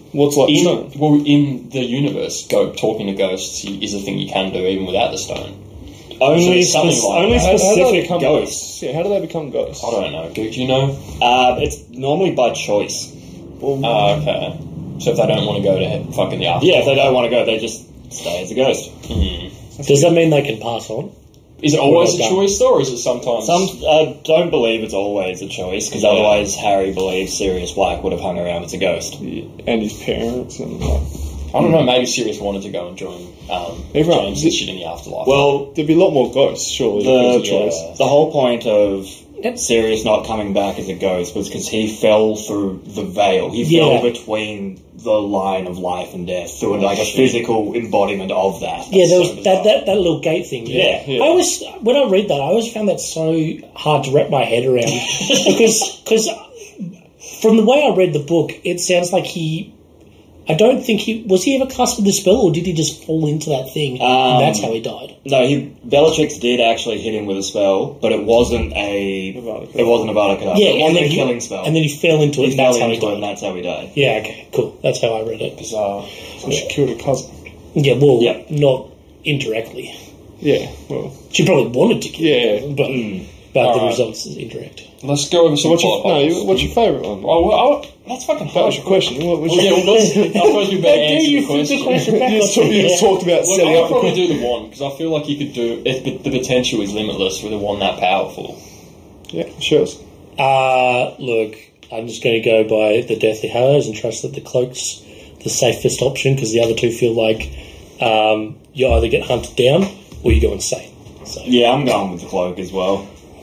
What's like In, stone? well, in the universe, go talking to ghosts is a thing you can do even without the stone. Only, So something spec- like only that. How, how do they specific become ghosts. Yeah, how do they become ghosts? I don't know. Do you know? Uh, it's normally by choice. Well, Oh, okay. So if they don't want to go to he- fucking the afterlife. Yeah, if they don't want to go, they just stay as a ghost. Hmm. Does that mean they can pass on? Is it always a Well done. choice, though, or is it sometimes? Some I don't believe it's always a choice, because Yeah. otherwise Harry believes Sirius Black would have hung around as a ghost. and his parents and like, I don't know. Maybe Sirius wanted to go and join um, Everyone- James and shit in the afterlife. Well, there'd be a lot more ghosts, surely. the, if there's a choice. yeah. the whole point of Sirius not coming back as a ghost was because he fell through the veil. He Yeah. fell between the line of life and death through like a shit. physical embodiment of that. Yeah, That's there so was that, bizarre. that, that little gate thing. Yeah, yeah. I always, when I read that, I always found that so hard to wrap my head around because because from the way I read the book, it sounds like he. I don't think he was he ever cast with the spell, or did he just fall into that thing Um, and that's how he died? No, he Bellatrix did actually hit him with a spell, but it wasn't a Avada it wasn't a Vada Kedavra. Yeah, it and wasn't then a he, killing spell. and then he fell into it, he and fell that's how he into it, and died. that's how he died. Yeah, okay, cool. That's how I read it. bizarre. So she killed her cousin. Yeah, well, Yeah. not indirectly. Yeah, well, She probably wanted to kill yeah. him, but Mm. but the Alright. results is indirect. Let's go over So some what's your plot no? holes. you- What's your favourite one? Oh, well, I, that's fucking That hard. was your question. What was Well, yeah, your, well, let's, I suppose we better Hey, answer you the flipped the question. question back you, just on talk, you me. just talked about Look, setting I'll up. probably do the one because I feel like you could do it, but the potential is limitless with a one that powerful. Yeah, sure. Uh, look, I'm just going to go by the Deathly Hallows and trust that the cloak's the safest option because the other two feel like um, you either get hunted down or you go insane. So Yeah, I'm going with the cloak as well.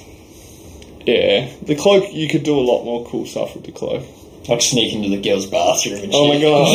Yeah, the cloak. You could do a lot more cool stuff with the cloak. Like sneak into the girls' bathroom and Oh my shit. god!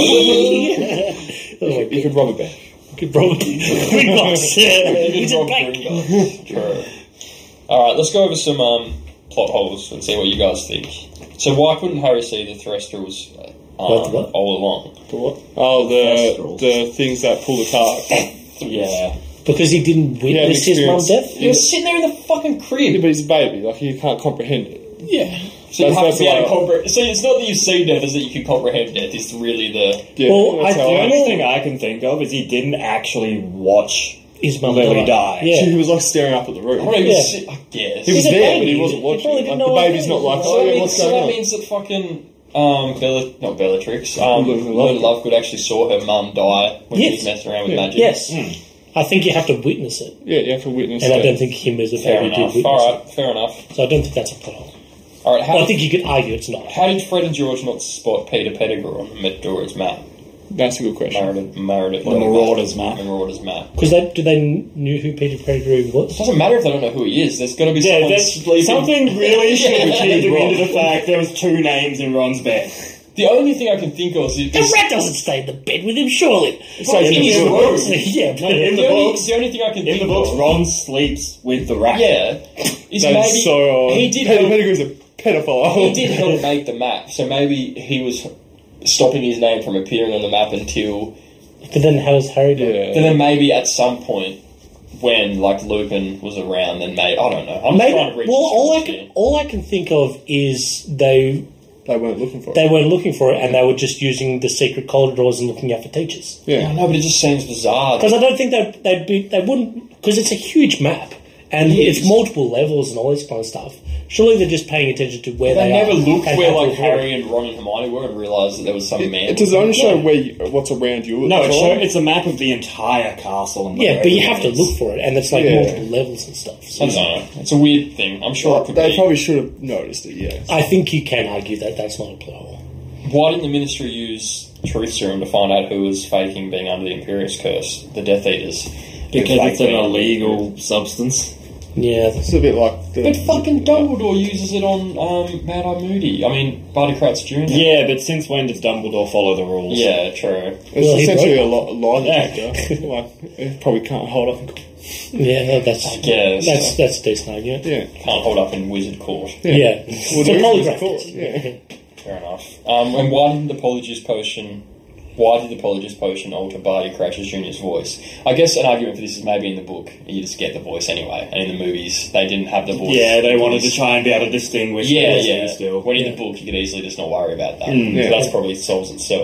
oh my You could rob a bank. could probably bring box. You It's can a rob bank. Gringotts. True. Alright, let's go over some um, plot holes and see what you guys think. So why couldn't Harry see the Thestrals um, What, what? all along? The what? Oh, the Thestrals. the things that pull the car. Yeah. Because he didn't Yeah, witness his mum's experience. death. He was sitting there in the fucking Yeah, crib. but he's a baby. Like he can't comprehend it. Yeah. So you That's- have that's to be able to why- comprehend. So it's not that you see death, it's that you can comprehend death. It's really the... Yeah, Well, that's I how The don't only know. thing I can think of is he didn't actually watch His mum Lily died. die. Yeah. He was like staring up at the roof. I don't even Yeah. see, I guess. He was He's a there, but baby. he wasn't He watching. probably Like, didn't the know what baby's it not is. like, So, oh that yeah, means, what's so going that on? means that fucking um, Bella, not Bellatrix, um, Lily Lily Lovegood. Lovegood actually saw her mum die when she Yes. was messing around with Yeah. magic. Yes. I think you have to witness it. Yeah, you have to witness. And I it. don't think him as a Fair baby did enough. witness Alright, fair enough. it. So I don't think that's a plot hole. Alright, how, Well, I did, think you could argue it's not. how did Fred and George not spot Peter Pettigrew on Medora's map? That's a good question. Meredith, Meredith, The Marauders map. Marauders map. Because they, do they knew who Peter Pettigrew was? It doesn't matter if they don't know who he is. There's going to be Yeah, someone that's sleeping. something really should have Yeah. keyed him into the fact there was two names in Ron's bed. The only thing I can think of is... The is rat doesn't stay in the bed with him, surely. So in He's the room. room. Yeah, but In the, the only, books- the only thing I can In think the books, of... Ron sleeps with the rat. Yeah. Is That maybe... is so odd. He did Petty help- Pettigrew's a pedophile. He did help make the map, so maybe he was stopping his name from appearing on the map until... But then how does Harry do it? Yeah. But then maybe at some point, when, like, Lupin was around, then maybe... I don't know. I'm Maybe, trying to reach well, all I, the can, all I can think of is they They weren't looking for it. they weren't looking for it and they were just using the secret corridors and looking out for teachers. I Yeah. know, but it just seems bizarre. Because I don't think they'd, they'd be, they wouldn't, because it's a huge map and It it's is. multiple levels and all this kind of stuff. Surely they're just paying attention to where They they, never are. looked and where, how to like, avoid Harry it. and Ron and Hermione were and realised that there was some man... It does only show Yeah. where you, what's around you. at No, the it's, time. show, it's a map of the entire castle. And Yeah, where but you everyone have to is. look for it and it's like Yeah. multiple levels and stuff. So I don't know. It's a weird thing. I'm sure it could They be... probably should have noticed it. Yeah. I think you can argue that that's not a plot hole. Why didn't the Ministry use Truth Serum to find out who was faking being under the Imperious Curse? The Death Eaters. Because Like it's an being- illegal substance. Yeah, It's a bit like the. But fucking Dumbledore uses it on um, Mad Eye Moody. I mean, Barty Crouch Junior Yeah, but since when does Dumbledore follow the rules? Yeah, true. It's Well, he essentially a, broke- li- a lie Yeah. detector. Like, it probably can't hold up. in- yeah, that's guess. that's that's a decent argument. Yeah. Can't hold up in Wizard Court. Yeah, Well, it's a there is polygraph. a court, yeah. Fair enough. Um, and why didn't the Polyjuice Potion... Why did the Polyjuice Potion alter Barty Crouch Junior's voice? I guess an argument for this is maybe in the book, you just get the voice anyway. And in the movies, they didn't have the voice. Yeah, they wanted to try and be able to distinguish. Yeah, the yeah. Still. When in the book, you could easily just not worry about that. Mm. So Yeah. that's probably solves itself.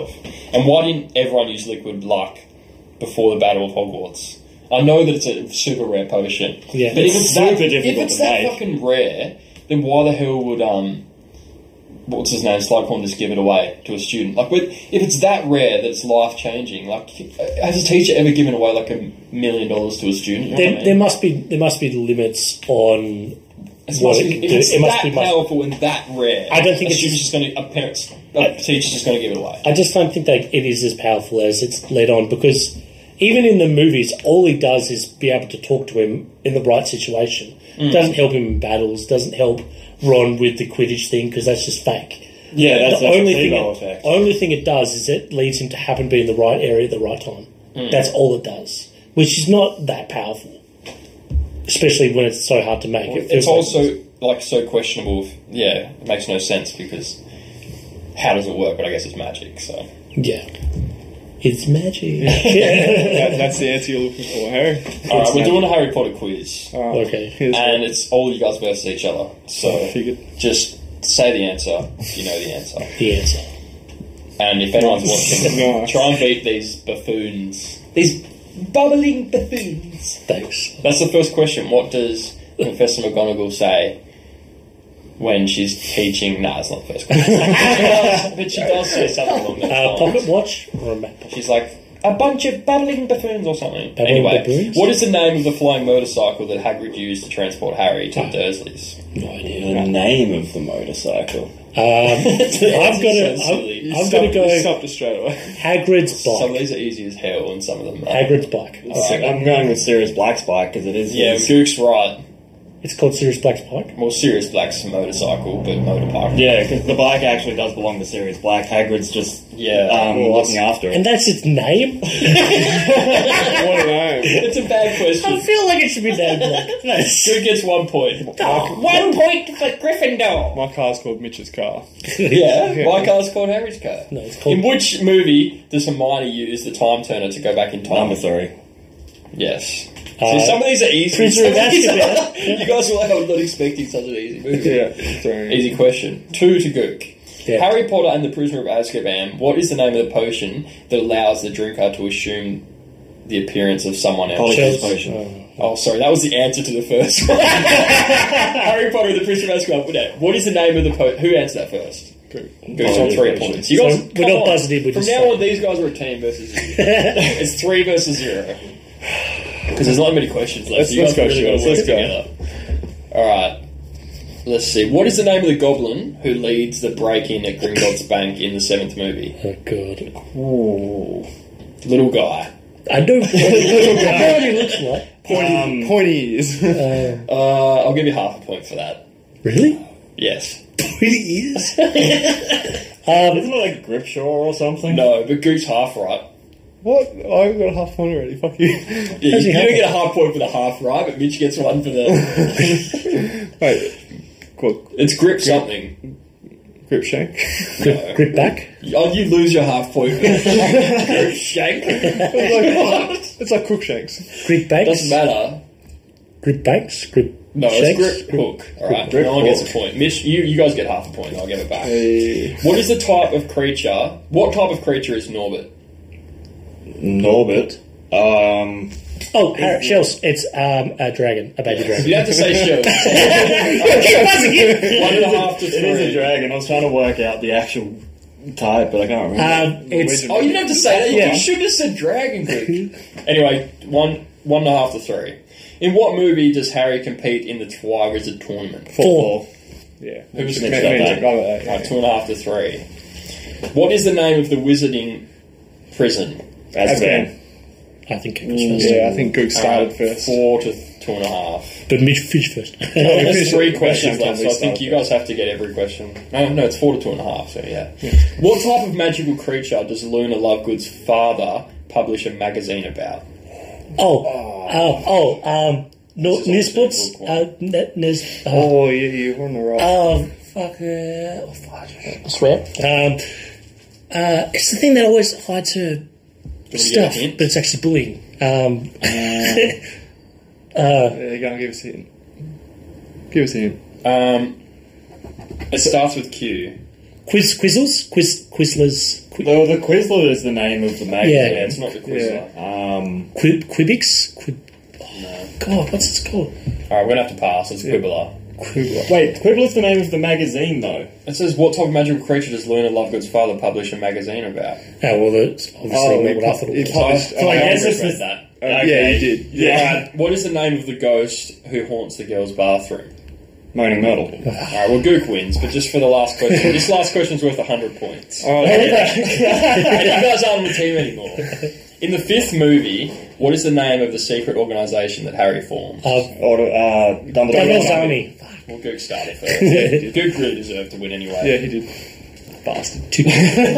And why didn't everyone use liquid luck before the Battle of Hogwarts? I know that it's a super rare potion, Yeah. but if It's it's that, super if difficult it's to that make. fucking rare, then why the hell would um, what's his name, Slughorn just give it away to a student? Like, with, if it's that rare that it's life changing, like, has a teacher ever given away like a million dollars to a student? You know There, what I mean? there must be there must be limits on It what must it be, can if do. it's It must that be must- powerful and that rare, I don't think a it's student's just- just going to, a parent's, a teacher's just going to give it away. I just don't think that it is as powerful as it's led on, because even in the movies, all he does is be able to talk to him in the right situation. Mm. Doesn't help him in battles. Doesn't help Ron with the Quidditch thing, because that's just fake. Yeah, that's the a only thing, placebo it, effect. only thing it does is it leads him to happen to be in the right area at the right time. Mm. That's all it does, which is not that powerful, especially when it's so hard to make. It feels It's like- also like so questionable. If, yeah, it makes no sense because how does it work? But I guess it's magic. So yeah, it's magic. That, that's the answer you're looking for, Harry. all right, we're doing a Harry Potter quiz, Alright, Okay. here's and it's all you guys versus each other. So I figured. just say the answer if you know the answer, The answer. and if anyone's watching, Nice. try and beat these buffoons. These bubbling buffoons. Thanks. That's the first question. What does Professor McGonagall say when she's teaching? Nah, it's not the first question. But she does say something along those Uh, lines. pocket watch or a map pocket? She's like, a bunch of bubbling buffoons or something. Bubbling anyway, buffoons? what is the name of the flying motorcycle that Hagrid used to transport Harry to the Dursleys? No idea. The name of the motorcycle. Um, I've got to. so silly. I'm, I'm going to go You stopped it straight away. Hagrid's Some of bike. these are easy as hell, and some of them are. Hagrid's bike. Alright. I'm going with Sirius Black's bike because it is. Yeah, his- Gook's right. It's called Sirius Black's bike. Well, Sirius Black's a motorcycle, but motorcycle. Yeah, because the bike actually does belong to Sirius Black. Hagrid's just Yeah. um, Well, looking after it. And that's its name? What a name. It's a bad I question. feel like it should be named like that. Gook gets one point. Oh, One point for Gryffindor. My car's called Mitch's car. Yeah, my car's called Harry's car. No, it's called- In which movie does Hermione use the time turner to go back in time? Number three. Yes. Uh, See, some of these are easy. Prisoner Some of of these are- Azkaban. You guys were like, I'm not expecting such an easy movie. Yeah. Sorry. Easy question. Two to Gook. Yeah. Harry Potter and the Prisoner of Azkaban. What is the name of the potion that allows the drinker to assume the appearance of someone else? Polyjuice Shells. potion. Oh, sorry, that was the answer to the first one. Harry Potter and the Prisoner of Azkaban. No, what is the name of the potion? Who answered that first? Gook's on three points. You So guys, we're come not on. buzzing in, we're From just now saying. on, these guys are a team versus you. It's three versus zero. Because there's not many questions left. Let's- so you let's guys go, really Stuart, gotta work let's go. together. Alright. Let's see. What is the name of the goblin who leads the break-in at Gringotts Bank in the seventh movie? Oh, God. Ooh. Little guy. I know, I know what he looks like. Pointy, Um, pointy ears. Uh, I'll give you half a point for that. Really? Yes. Really is? Isn't it like Gripshaw or something? No, but Gook's half right. What? I got a half point already. Fuck you. Yeah, you, you don't get a half point for the half right, but Mitch gets one for the... Wait. What? It's grip something. Grip shank? Grip, grip back? Oh, you lose your half point for grip shank. It's like Crookshanks. Grip banks? Doesn't matter. Grip banks? Grip No, shanks? it's grip hook. Alright, grip no one gets hook. a point. Mitch, you, you guys get half a point, I'll give it back. Hey. What is the type of creature... What type of creature is Norbert? Norbert. Um, Oh, Harry, shells. It's um, a dragon, a baby dragon. You have to say shells. One and a half to it three. is a dragon. I was trying to work out the actual type, but I can't remember. Um, it's Oh, you didn't have to say that. You Yeah. should have said dragon. Gook. Anyway, one one and a half to three. In what movie does Harry compete in the Triwizard Tournament? four. Yeah. Who was Me- next? me- Okay. me- go with that, yeah. Right, two and a half to three. What is the name of the wizarding prison? Azkaban. I think it was first. Yeah, I think Gook started Uh, first. Four to two and a half. But Mitch finished first. No, there's finished three it. questions Same left, time so I we think started you guys have to get every question. No, no, it's four to two and a half, so yeah. What type of magical creature does Luna Lovegood's father publish a magazine about? Oh, um, oh, um, no, This is Nisbooks? also a Uh, N- Nis, uh, Oh, yeah, you were on the right. um, fuck, uh, oh, fuck, I swear. Um, uh, it's the thing that always hides her you get stuff, a hint? but it's actually bullying. Um, Yeah, you're going to give us a hint. Give us a hint. Um, it starts with Q. Quiz Quizzles? Quiz Quizlers? Qui, The, the Quizlet is the name of the magazine. Yeah. Yeah, it's not the Quizlet. Um, Quib, Quibix? Quib, No. God, what's it called? Alright, we're gonna have to pass. It's Quibbler. Quibbler. wait, Quiblet's the name of the magazine, though. It says, what type of magical creature does Luna Lovegood's father publish a magazine about? Oh, well, it's obviously Oh, not he what I pu- thought he it was. published- So I I guess just it's read the- that. Uh, Yeah, you did. Yeah. Alright, what is the name of the ghost who haunts the girls' bathroom? Moaning Myrtle. Alright, well, Gook wins, but just for the last question. This last question's worth one hundred points. Oh, And you guys aren't on the team anymore. In the fifth movie, what is the name of the secret organisation that Harry formed? Uh, or, uh, Dumbledore. Dumbledore's Army. Well, Gook started first. Gook really deserved to win anyway. Yeah, he did. Bastard. Two-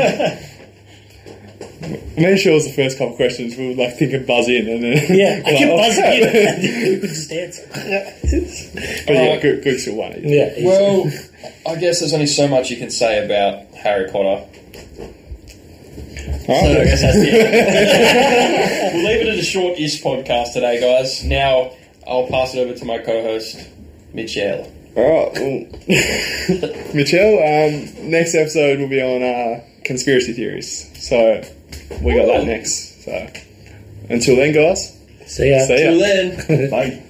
Make sure it was the first couple of questions. We would like think and buzz in, and then Yeah, I kept Like, buzzing in. You could just answer. But yeah, Alright. good, good still won it. Yeah. easy. Well, I guess there's only so much you can say about Harry Potter. So I guess that's the end. We'll leave it at a short-ish podcast today, guys. Now I'll pass it over to my co-host, Michelle. All right, well, Michelle. Um, next episode will be on uh, conspiracy theories. So we got that next. So until then, guys. See ya. See ya. Till then. Bye.